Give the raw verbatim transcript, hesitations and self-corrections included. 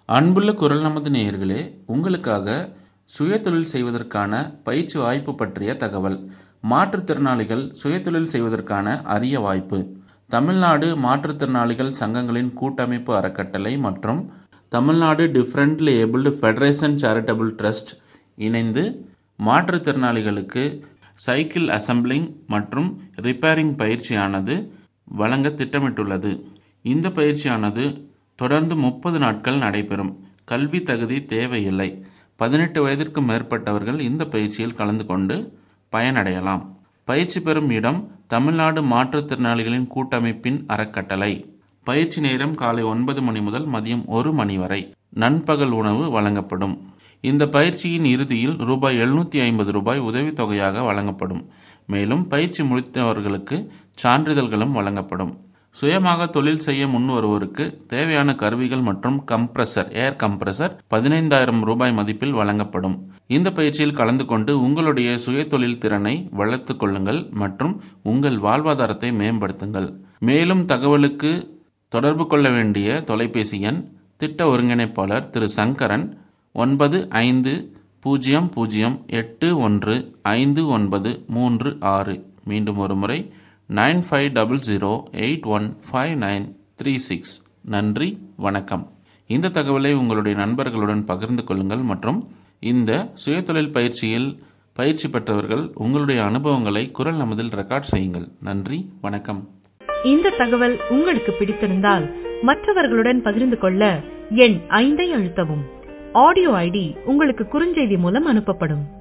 அன்புள்ள குரல் நமது நேயர்களே, உங்களுக்காக சுயதொழில் செய்வதற்கான பயிற்சி வாய்ப்பு பற்றிய தகவல். மாற்றுத்திறனாளிகள் சுயதொழில் செய்வதற்கான அரிய வாய்ப்பு. தமிழ்நாடு மாற்றுத்திறனாளிகள் சங்கங்களின் கூட்டமைப்பு அறக்கட்டளை மற்றும் Tamil Nadu differently abled federation charitable trust இணைந்து மாற்றுத்திறனாளிகளுக்கு சைக்கிள் அசம்பிளிங் மற்றும் ரிப்பேரிங் பயிற்சியானது வழங்க திட்டமிட்டுள்ளது. இந்த பயிற்சியானது தொடர்ந்து முப்பது நாட்கள் நடைபெறும். கல்வி தகுதி தேவையில்லை. பதினெட்டு வயதிற்கு மேற்பட்டவர்கள் இந்த பயிற்சியில் கலந்து கொண்டு பயனடையலாம். பயிற்சி பெறும் இடம் தமிழ்நாடு மாற்றுத்திறனாளிகளின் கூட்டமைப்பின் அறக்கட்டளை. பயிற்சி நேரம் காலை ஒன்பது மணி முதல் மதியம் ஒரு மணி வரை. நண்பகல் உணவு வழங்கப்படும். இந்த பயிற்சியின் இறுதியில் ரூபாய் எழுநூற்றி ஐம்பது ரூபாய் உதவித்தொகையாக வழங்கப்படும். மேலும் பயிற்சி முடித்தவர்களுக்கு சான்றிதழ்களும் வழங்கப்படும். சுயமாக தொழில் செய்ய முன் வருவோருக்கு தேவையான கருவிகள் மற்றும் கம்ப்ரஸர் ஏர் கம்ப்ரஸர் பதினைந்தாயிரம் ரூபாய் மதிப்பில் வழங்கப்படும். இந்த பயிற்சியில் கலந்து கொண்டு உங்களுடைய சுய தொழில் திறனை வளர்த்து கொள்ளுங்கள் மற்றும் உங்கள் வாழ்வாதாரத்தை மேம்படுத்துங்கள். மேலும் தகவலுக்கு தொடர்பு கொள்ள வேண்டிய தொலைபேசி எண் திட்ட ஒருங்கிணைப்பாளர் திரு சங்கரன் ஒன்பது ஐந்து பூஜ்ஜியம் பூஜ்ஜியம் எட்டு ஒன்று ஐந்து ஒன்பது மூன்று ஆறு. மீண்டும் ஒரு முறை nine five double zero eight one five nine three six. நன்றி, வணக்கம். இந்த தகவலை உங்களுடைய நண்பர்களுடன் பகிர்ந்து கொள்ளுங்கள் மற்றும் இந்த சுயதொழில் பயிற்சியில் பயிற்சி பெற்றவர்கள் உங்களுடைய அனுபவங்களை குரல் நமதில் ரெக்கார்ட் செய்யுங்கள். நன்றி, வணக்கம். இந்த தகவல் உங்களுக்கு பிடித்திருந்தால் மற்றவர்களுடன் பகிர்ந்து கொள்ள எண் ஐந்தை அழுத்தவும். ஆடியோ ஐடி உங்களுக்கு குறுஞ்செய்தி மூலம் அனுப்பப்படும்.